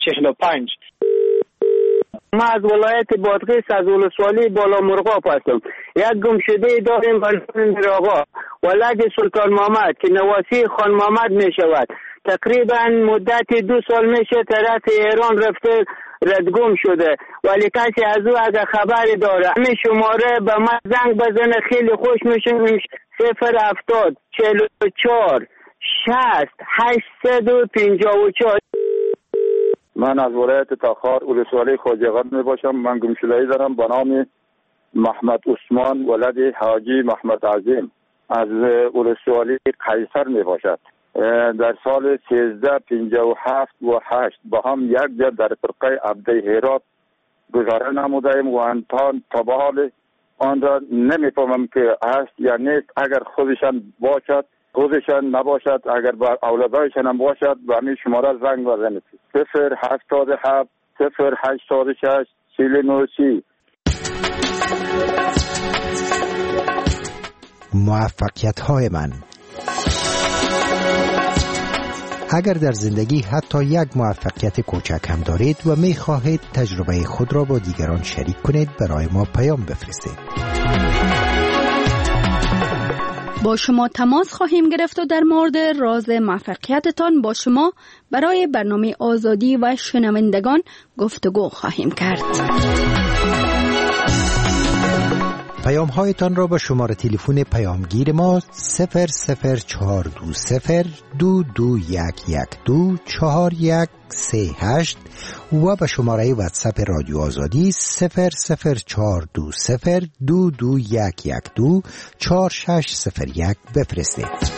45. ما از ولایت بادغیس از ولسوالی بالا مرغاب هستم. یک گمشده داریم بر آقا ولد سلطان محمد که نواسی خان محمد می شود. تقریبا مدت 2 سال میشه طرف ایران رفته ردگم شده، ولی کسی از او اگه خبری داره همین شماره به من زنگ بزنه خیلی خوش میشه. 070 44 60 854. من از ولایت تاخار ولسوالی خواجه‌قند می باشم. من گمشده‌ای دارم به نام محمد عثمان ولد حاجی محمد عظیم از ولسوالی قیصر می باشد. در سال 1357 و 8 با هم یک جا در فرقه عبده هرات گذاره نمودیم و انتان تا به حال آن را نمیفهمم که است یا نیست. اگر خودشان باشد خودشان نباشد، اگر با اولادایشان هم باشد به همین شماره زنگ بزنید. 077 086 4930. موفقیت‌های من. اگر در زندگی حتی یک موفقیت کوچک هم دارید و می خواهید تجربه خود را با دیگران شریک کنید، برای ما پیام بفرستید. با شما تماس خواهیم گرفت و در مورد راز موفقیتتان با شما برای برنامه آزادی و شنوندگان گفتگو خواهیم کرد. پیام هایتان را با شماره تلفن پیامگیر ما 00420 2211 4138 و به شماره واتساپ رادیو آزادی 00420 2211 4601 بفرستید.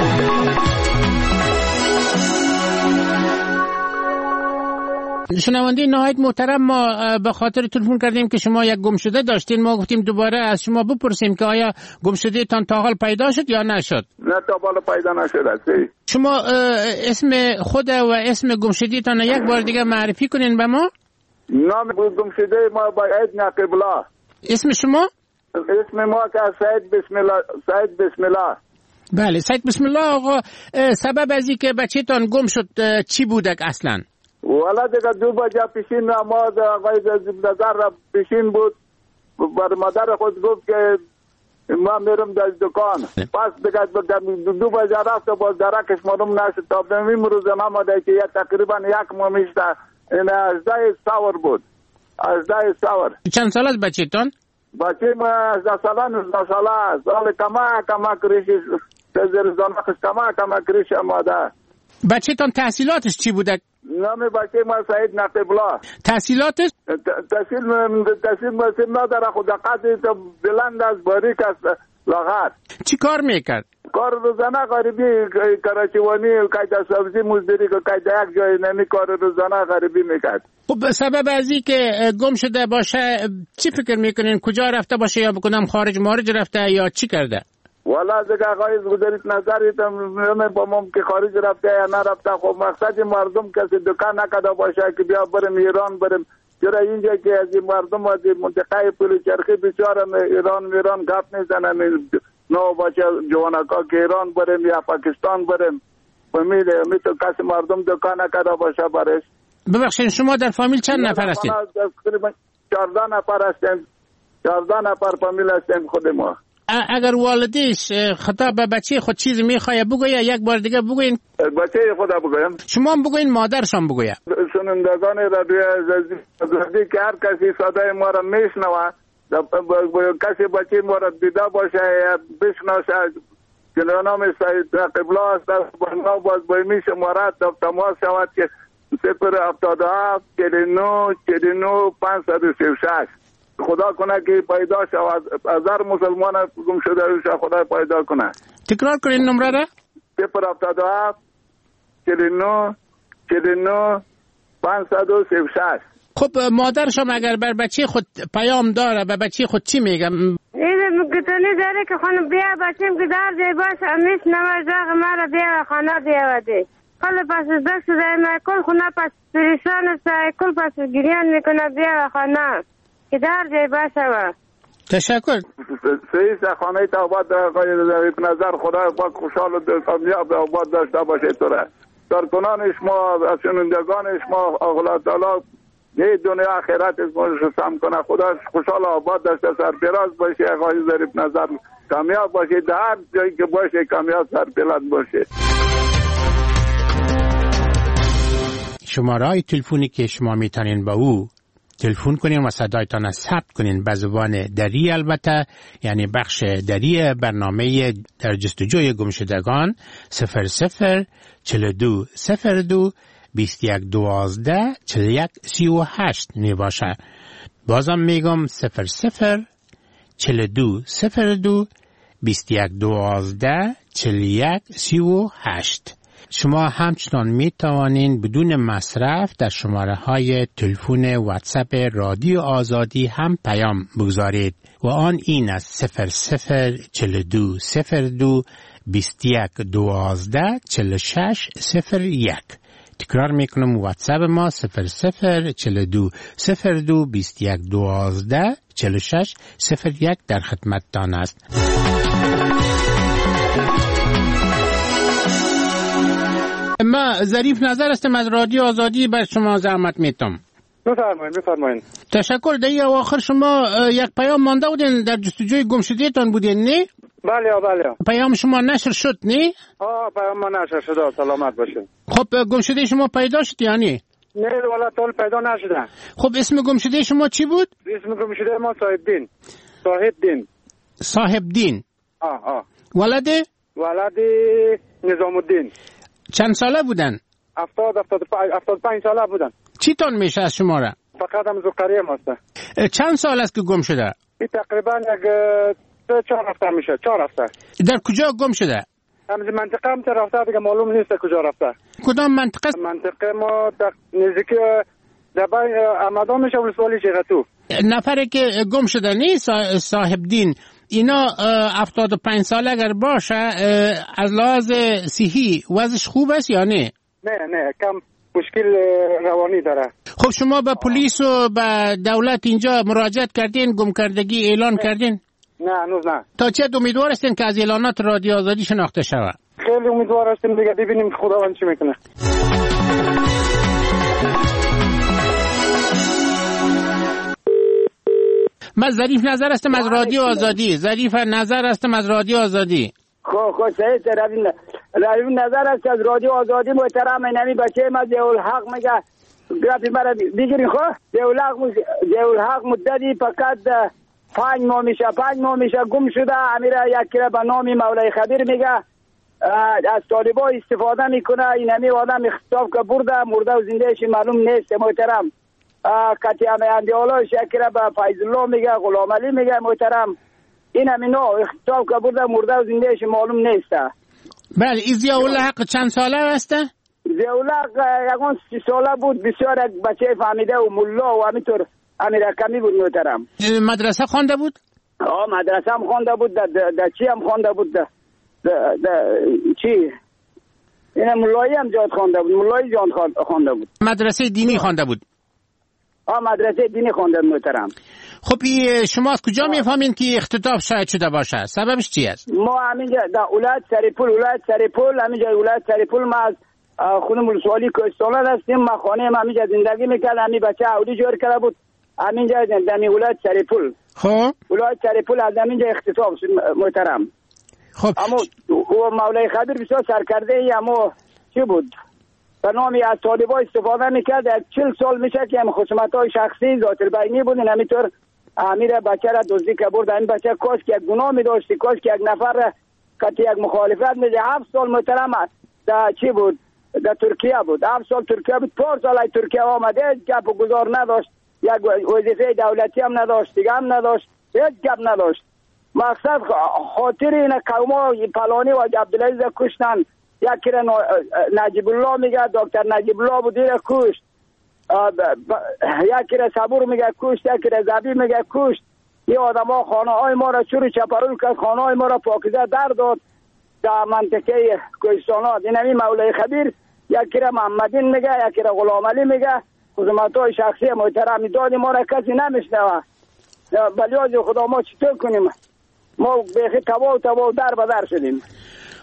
شنونده نهایت محترم، ما به خاطر تلفن کردیم که شما یک گمشده داشتین. ما گفتیم دوباره از شما بپرسیم که آیا گمشده تان تا حال پیدا شد یا نشد؟ نه، تا حال پیدا نشد. شما اسم خود و اسم گمشده تان یک بار دیگه معرفی کنین به ما. نام گمشده ما باید نقبلا. اسم شما؟ اسم ما که سید بسم الله. سید بسم الله. بله، سید بسم الله. آقا سبب از اینکه بچه تان گم شد چی بودک اصلا؟ والا دیگه 2 بجه پیشین نماز آقای نظر را پیشین بود. بر مادر خود گفت که ما میرم در دکان. پس دیگه 2 بجه رفت و باز درکش معلوم نشد. تا به این روز نماده که تقریبا 1 ماه میشته. این 18 سور بود. 18 سور. چند سال است بچه تان؟ بچه ما 18 ساله 19 ساله. سال کما کریشی زرزانخش کما کریش ماده. بچه تان تحصیلاتش چی بوده؟ نام بچه ما سعید نقیب‌الله. تحصیلاتش؟ تحصیل نداره. خود قدری تا بلند از باریک است لاغر. چی کار میکرد؟ کار روزانه غریبی کراچیوانی و قید سبزی مزدوری که قید یک جای نمی کار روزانه غریبی میکرد. خب سبب از این که گم شده باشه چی فکر میکنین؟ کجا رفته باشه یا بکنم خارج رفته یا چی کرده؟ والا دیگه آقای گذارید نظریت با ممکن خارج رفته یا نرفته. خب مقصد مردم کسی دکان نکده باشه که بیا بریم ایران بریم. چرا اینجا که از این مردم از منطقه پل چرخی بیچاره ایران گپ میزنن. نو باشه جوانکا که ایران بریم یا پاکستان بریم. میتون کسی مردم دکان نکده باشه برش. ببخشید شما در فامیل چند نفر هستید؟ تقریبا 14 نفر هستیم. 14 نفر فامیل هستیم خود ما. اگر والدیش خطاب به بچه خود چیز میخواه بگویه یک بار دیگه بگوین. بچه خدا بگویم. شما هم بگوین مادرشان بگویه. شنوندگان رادیو آزادی که هر کسی صدای ما را میشنوه، کسی بچه ما را دیده باشه یا بشناسه که نام سید نقیب‌الله است، با باز بایمی شماره تماس شود که 077 49 49 536. خدا کنه که پیدا شود. از هر مسلمان گم شده روش خدا پیدا کنه. تکرار کنین نمره را. 077 49 49 536. خب مادرشم اگر بر بچه خود پیام داره به بچه خود چی میگم؟ اینه گتونی داره که خانم بیا بچیم که در جای باشه امیش نمازاق مرا بیا خانه بیاوده. کل پس دست دائما کل خونه پس پریشان است، کل پس گریان میکنه بیا خانه که در جای باشه و تشکر. سعید خانه تا آباد نظر خدا پاک خوشحال و کامیاب آباد داشته باشه تو را. کارکنان شما و شنوندگان شما الله تعالی یه دنیا آخرت رو سم کنه. خدا خوشحال آباد داشته، سرفراز باشه، آقای ظریف نظر کامیاب باشه، در هر جایی که باشه کامیاب سرفراز باشه. شماره تلفنی که شما میتونین با او تلفن کنین و صدایتان ثبت کنین به زبان دری، البته یعنی بخش دری برنامه در جستجوی گمشدگان 00 42 02 21 12 41 38 می باشه. بازم میگم 00 42 02 21 12 41 38. شما همچنان می توانین بدون مصرف در شماره های تلفن واتساپ رادیو آزادی هم پیام بگذارید و آن این است 00 42 02 21 12 46 01. تکرار میکنم واتساپ ما 00 42 02 21 12 46 01 در خدمتتان است. ما ظریف نظر هستم از رادیو آزادی، بر شما زحمت میتم. بفرمایید. تشکر. در آخر شما یک پیام مانده بودین، در جستجوی گمشدگیتان بودین نه؟ بله. پیام شما نشر شد نه؟ پیام ما نشر شد، سلامت باشین. خب گمشده شما پیدا شد یا نه؟ نه والا طول پیدا نشده. خب اسم گمشده شما چی بود؟ اسم گمشده ما صاحب دین. ولد نظام الدین. چند ساله بودن؟ 75 ساله بودن. چی تان میشه از شما را؟ فقط هم زقریه ماسته. چند سال است که گم شده؟ تقریبا یک 4 هفته میشه. 4 هفته. در کجا گم شده؟ همز منطقه هم رفته دیگه، معلوم نیست کجا رفته. کدام منطقه؟ منطقه ما نزدیک دبای آمدان میشه ولسوالی چیغتو. نفری که گم شده نیست صاحب دین، اینا 75 ساله اگر باشه از لحاظ صحی وضعش خوب است یا نه؟ نه کم مشکل روانی داره. خب شما به پلیس و به دولت اینجا مراجعت کردین، گمکردگی اعلان کردین؟ نه هنوز نه. تا چه امیدوار هستین که از اعلانات رادیو آزادی شناخته شود؟ خیلی امیدوار هستیم دیگه، ببینیم خداوند چی میکنه. من ظریف نظر هستم از رادیو آزادی. خب سعید روی نظر است از رادیو آزادی. محترم اینمی بچه ما ضیاءالحق میگه گرافی مرا بگیرین. خب ضیاءالحق مدتی فقط 5 ماه میشه گم شده. امیره یکی را به نام مولای خبیر میگه از طالبا استفاده میکنه. اینمی آدم اختطاف که مرده و زندهش معلوم نیست. محترم کتیام اندیالا شکر به فیض الله میگه، غلام علی میگه. محترم این همینا اختطاف که مرده و زندهش معلوم نیست. بله. این ضیاءالحق چند ساله هسته؟ ضیاءالحق یکان 30 ساله بود. بسیار بچه فهمیده و ملا و همینطور امیر حکمی بود. محترم مدرسه خوانده بود؟ مدرسه هم خوانده بود. در چی هم خوانده بود؟ چی؟ این ملایی هم جاد خوانده بود. ملایی جان خوانده بود. مدرسه دینی خوانده بود؟ مدرسه دینی خوانده. محترم خب شما از کجا میفهمین که اختطاف شاید شده باشه؟ سببش چی است؟ ما همینجا در ولایت سرپول همینجا ولایت سرپول ما از خونه ولسوالی کوهستان هستیم. ما خانه ما همینجا زندگی میکرد. همین بچه عودی جور کرده بود همینجا در ولایت سرپول. خب ولایت سرپول از همینجا اختطاف شد. محترم خب اما مولای خبیر بسیار سرکرده ای، اما چی بود به نامی از طالبا استفاده میکرد. 40 سال میشه که هم خصومت‌های شخصی ذات البینی بودن. همینطور امیر بچه را دزدی که برد. این بچه کاش که یک گناه می‌داشت، کاش که یک نفر که یک مخالفت میده. 7 سال محترم در چی بود؟ در ترکیه بود. 7 سال ترکیه بود. 4 سال ترکیه آمده، گپ و گزار نداشت، یک وظیفه دولتی هم نداشت، دیگه هم نداشت، هیچ گپ نداشت. مقصد خاطر این قوما پلانی و عبدالعزیز کشتن. یکی را نجیب الله میگه، دکتر نجیب الله بود، این کشت. یکی را صبور میگه کشت، یکی را زبی میگه کشت. این آدم ها خانه های ما را چوری چپرول کرد، خانه های ما را پاکیزه در داد در منطقه کوهستانات. این همی مولای خبیر یکی را محمدین میگه، یکی را غلام علی میگه. خصومت های شخصی محترمی دادی ما را کسی نمیشنوه. بلیاز خدا ما چطور کنیم؟ ما بیخی تباه در بدر شدیم.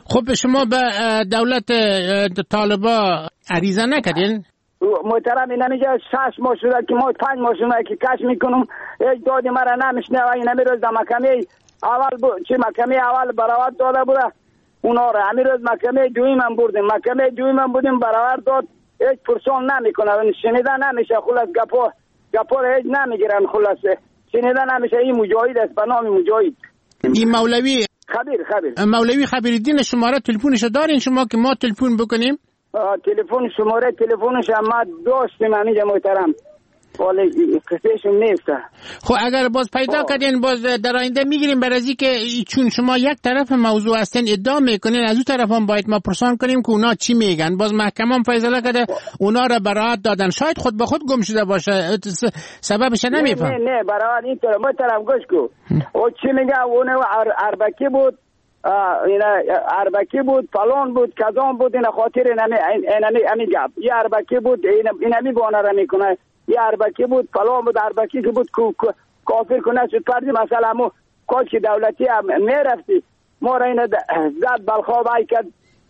خب شما به دولت طالبا عریضه نکردین؟ محترم این نمیگه 6 ماه شده که ما 5 ماه شده که کش میکنم هیچ دادی مرا نمیشنه و این روز در محکمه اول چه محکمه اول براوت داده بوده اونا را همین روز محکمه دویم هم بودیم براوت داد هیچ پرسان نمیکنه شنیده نمیشه خلاص گپا هیچ نمیگیرن خلاصه شنیده نمیشه این مجاهد است به نام مجاهد این مولوی خبیر مولوی خبیرالدین شماره تلفنش دارین شما که ما تلفن بکنیم؟ شماره تلفنش ما داشتیم همینجا محترم ولی قصهشون نیست. خب اگر باز پیدا کردین باز در آینده میگیریم بر ازی که چون شما یک طرف موضوع هستین ادعا میکنین از اون طرف هم باید ما پرسان کنیم که اونا چی میگن باز محکمه هم فیصله کرده اونا را براعت دادن شاید خود به خود گم شده باشه سببش نمیفهم. نه براعت اینطور محترم گوش کو او چی میگه اون اربکی بود اربکی بود فلان بود کذان بود این خاطر اینمی گپ یه اربکی بود اینمی بانه را میکنه یه اربکی بود فلان بود اربکی که بود کافر کنه شد پردی مثلا مو کاش که دولتی هم میرفتی ما را این زد بلخواب ای کد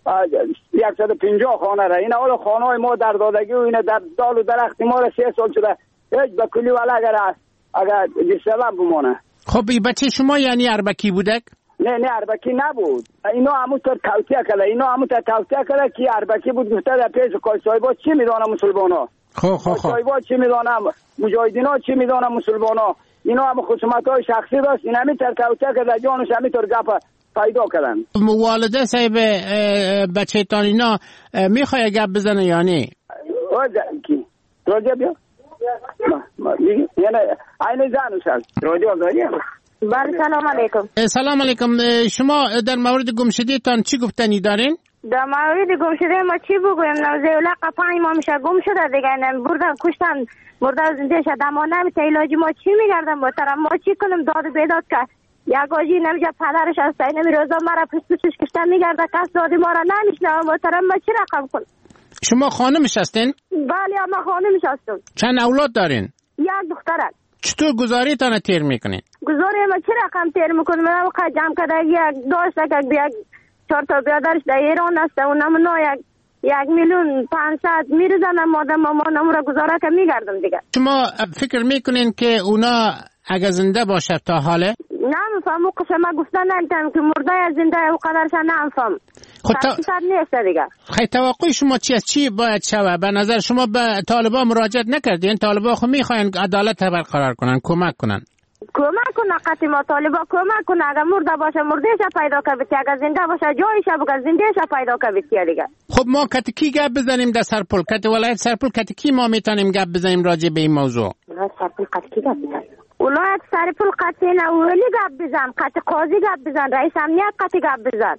150 خانه را این اول خانه های ما در دادگی و این در دال و درختی ما را 3 سال شده هیچ به کلی ولی اگر دیستلم بمانه. خب بچه شما یعنی اربکی بودک؟ نه اربکی نبود اینا همونطور توصیه کرده که اربکی بود گفته در پیش قایصایبا چی میدانه مسلمانا قایصایبا چی میدانه مجاهدینا چی میدانه مسلمانا اینا هم خصومت‌های شخصی داشت این همینطور توصیه کرده جانش همینطور گپ پیدا کردن. والده صاحب بچه تان اینا میخواه گپ بزنه یا نه؟ کی؟ راجع بیا یعنی این زنش هست راجع داریم. بله سلام علیکم. سلام علیکم. شما در مورد گمشدگی تان چی گفتنی دارین؟ در مورد گمشده ما چی بگویم نوزه 5 ماه میشه گم شده دیگه بردن کشتن مرده زنده شد اما نمیشه علاجی ما چی میگردن محترم ما چی کنیم داد بیداد که یک آجی نمیشه پدرش هست اینمی روزا مرا پسش کشتن میگرده کس دادی ما را نمیشنه محترم ما چی رقم کنیم؟ شما خانمش هستین؟ بله ما خانمش هستم. چند اولاد دارین؟ یک دختر. چطور گزاری تانه تیر میکنین؟ گزاری ما چی رقم تیر میکنیم؟ من وقت جمع کرده یک داشته که بیاد 4 تا بیادرش در ایران هسته و نمونا 1,500,000 میرزنم مادم ما نمورا گزاره که میگردم دیگه. شما فکر میکنین که اونا اگه زنده باشه تا حاله؟ نمیفهم او قسم ما گفتن نمیتونم که مرده یا زنده او قدرش نمیفهم. خود نیست دیگه. خیلی توقع شما چی است؟ چی باید شوه؟ به نظر شما به طالبان مراجعت نکردین؟ طالبان خود میخواین عدالت برقرار کنن کمک کنن. کمک کنه قطعی ما طالبا کمک کنه اگر مرده باشه مردهش پیدا کنه اگر زنده باشه جایش بگه زندهش پیدا کنه دیگه. خب ما کتکی گپ بزنیم در سرپل کت ولایت سرپل کتکی ما میتونیم گپ بزنیم راجع به این موضوع. سرپل کتکی گپ بزنیم. ولایت سرپل قطعی نه ولی گپ بزن قطع قاضی گپ بزن رئیس امنیت قطعی گپ بزن.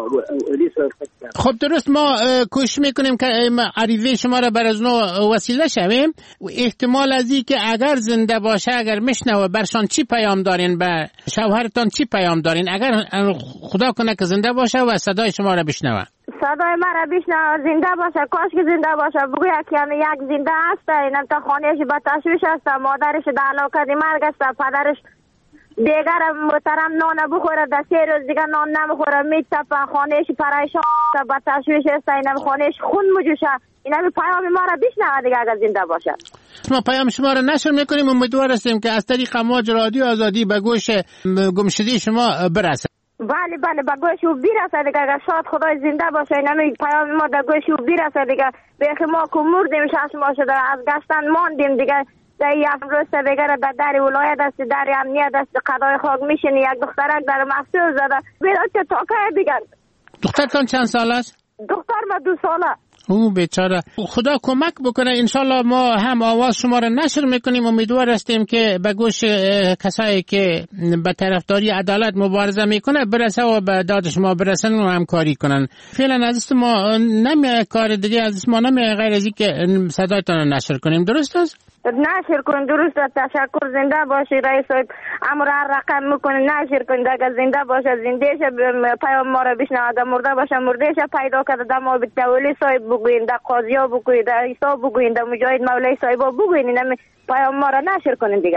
خب درست ما کوشش میکنیم که عریضه شما را بر از نو وسیله شویم و احتمال از این که اگر زنده باشه اگر میشنوه برشان چی پیام دارین به شوهرتان چی پیام دارین اگر خدا کنه که زنده باشه و صدای شما را بشنوه صدای مرا بشنوه زنده باشه کاش که زنده باشه بگوی که یک زنده هسته اینم تا خانهش با تشویش هسته مادرش در علاقه مرگ هسته پدرش دیگر محترم نان بخوره در 3 روز دیگر نان نمیخوره میتپه خانهش پریشان هسته با تشویش هسته اینم خانهش خون مجوشه اینم پیام ما را بشنوه دیگه اگر زنده باشه. ما پیام شما را نشر میکنیم امیدوار هستیم که از طریق امواج رادیو آزادی به گوش گمشده شما برسه. بله به گوش او برسه دیگه اگر شاد خدای زنده باشه اینم پیام ما در گوش او برسه دیگه بیخی ما که مردیم 6 ماه شده از گشتن ماندیم دیگه در یک روز دیگه در ولایت است در امنیت است قضای خاک میشینی یک دخترک در محصول زده بیرات که تاکه دیگه. دخترتان چند سال است؟ دختر ما 2 ساله. او بیچاره خدا کمک بکنه انشالله ما هم آواز شما را نشر میکنیم امیدوار هستیم که به گوش کسایی که به طرفداری عدالت مبارزه میکنه برسه و به داد شما برسن و همکاری کنن. فعلا از ما نمیه کار دیگه از ما نمیه غیر از اینکه صدایتان را نشر کنیم درست است؟ نشر کن درست است تشکر زنده باشی رئیس صاحب امر رقم میکنه نشر کن اگر زنده باشه زندهش پیام ما را بشنوه اگر مرده باشه مردهش پیدا کرده در ما تولی صاحب بگوین در قاضی ها بگوین در حساب بگوین در مجاهد مولای صاحب ها بگوین اینم پیام ما را نشر کنین دیگه.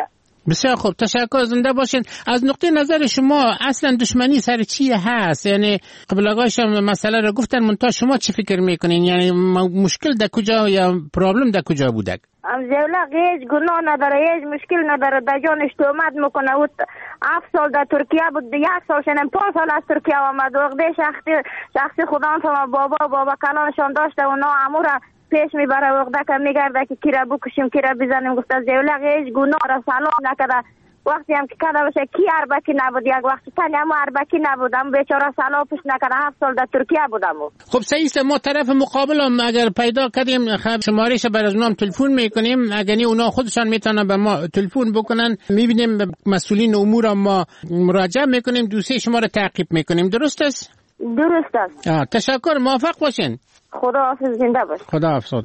بسیار خوب، تشکر، زنده باشین. از نقطه نظر شما اصلا دشمنی سر چی هست؟ یعنی قبل آقایش مسئله رو گفتن، منتها شما چی فکر میکنین؟ یعنی مشکل در کجا یا پرابلم در کجا بوده؟ زیولق هیچ گناه نداره، هیچ مشکل نداره، در جانش تهمت میکنه. او 7 سال در ترکیه بود، 1 سال شنم 5 سال از ترکیه آمد. وقتی شخصی خدا هم بابا کلانشان داشته و ناامور پیش میبره. وقتی که میگرده که کی را بکشیم کی را بزنیم، گفته زیولق هیچ گناه را سلام نکرده. وقتی هم که کده باشه کی اربکی نبود، یک وقتی تنی اما اربکی نبودم، بیچاره سلام پیش نکرده. 7 سال در ترکیه بودم. خب سعیست، ما طرف مقابل هم اگر پیدا کردیم شمارهش بر از اونام تلفن میکنیم، اگر نی اونا خودشان میتونن به ما تلفن بکنن، میبینیم مسئولین امور هم ما مراجعه میکنیم، دوسیه شما رو تعقیب میکنیم. درست است؟ درست است. تشکر، موفق باشین. خدا حافظ، زنده باش. خدا حافظ.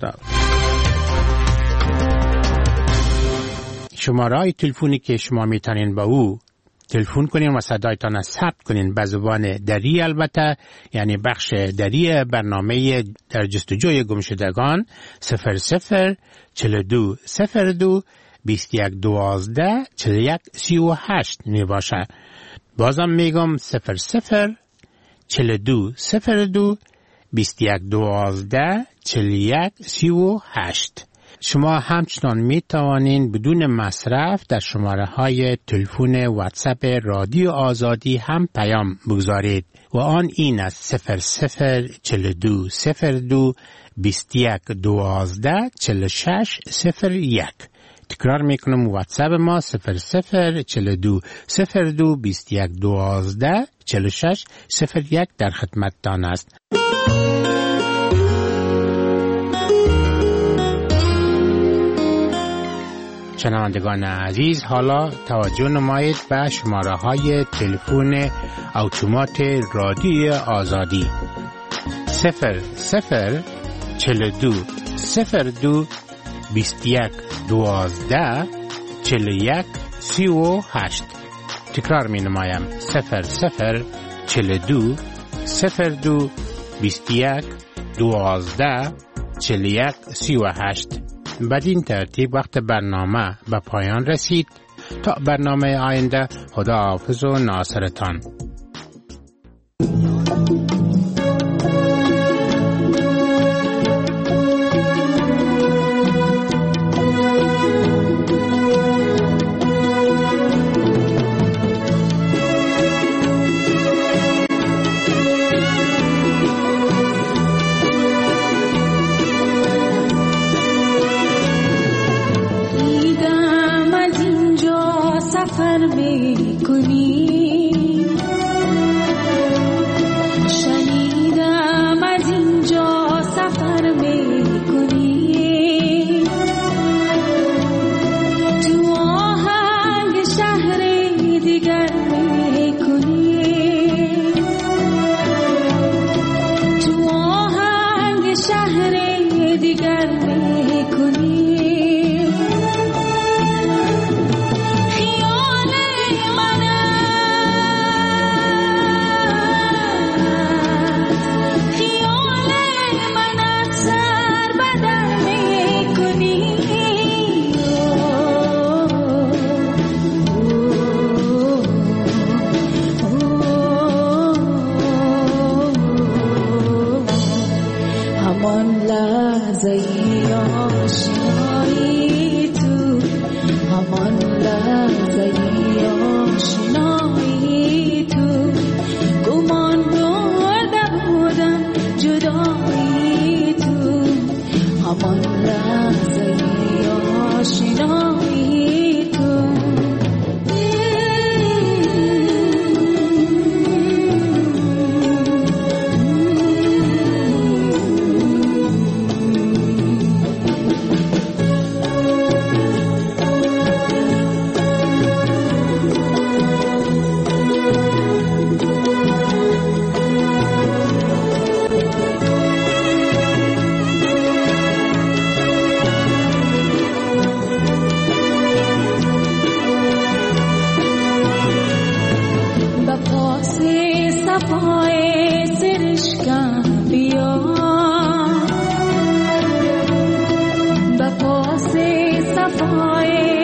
شماره تلفنی که شما میتونین با او تلفن کنین و صدایتان را ثبت کنین به زبان دری، البته یعنی بخش دری برنامه در جستجوی گمشدگان 00 42 02 21 12 41 38 می باشه. بازم میگم 00 42 02 21 12 41 38. شما همچنان می توانین بدون مصرف در شماره های تلفن واتساپ رادیو آزادی هم پیام بگذارید و آن این است 00 42 02 21 12 46 01. تکرار میکنم، واتساپ ما 00 42 02 21 12 46 01 در خدمتتان است. شنوندگان عزیز، حالا توجه نمایید به شماره های تلفن اتومات رادیو آزادی 00 42 02 21 12 41 38. تکرار می نمایم 00 42 02 21 12 41 38. بدین ترتیب وقت برنامه به پایان رسید. تا برنامه آینده، خدا حافظ و ناصرتان. صفای